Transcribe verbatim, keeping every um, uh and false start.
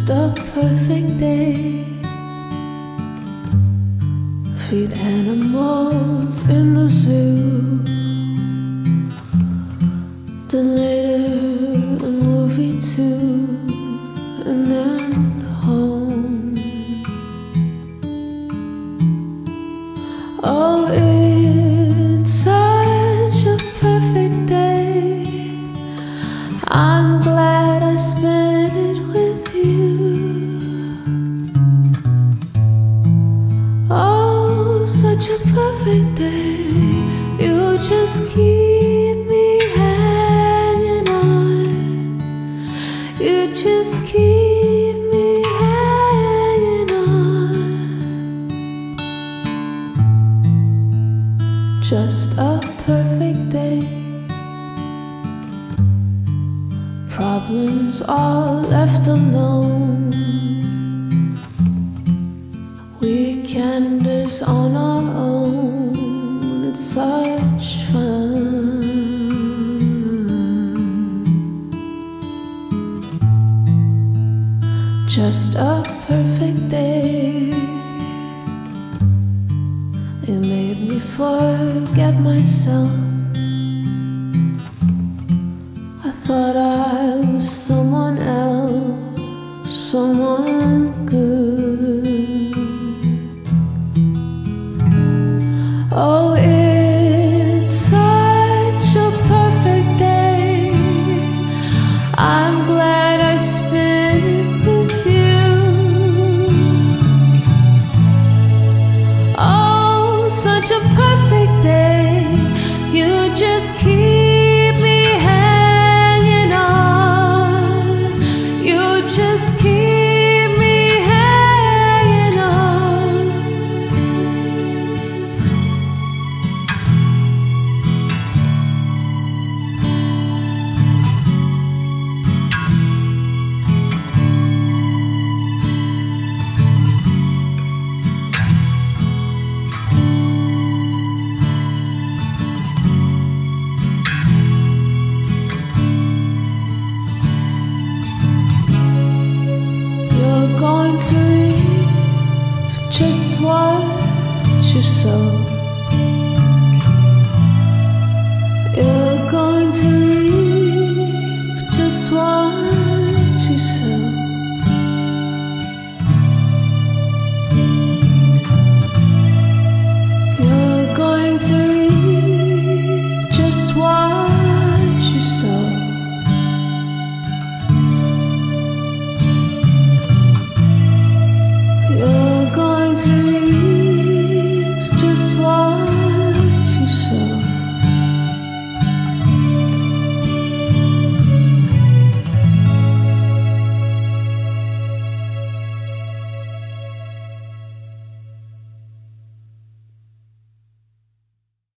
Just a perfect day. Feed animals in the zoo. Then later a movie too. And then home. Oh, it's such a perfect day. I'm glad I spent it with you. Oh, such a perfect day. You just keep me hanging on. You just keep me hanging on. Just a perfect day. Problems all left alone. Weekenders on our own. It's such fun. Just a perfect day. It made me forget myself. I thought I was someone else, someone good. Oh, it's such a perfect day. I'm glad I spent it with you. Oh, such a perfect day. You just keep me hanging on. You just keep me hanging on. You're going to reap just what you sow.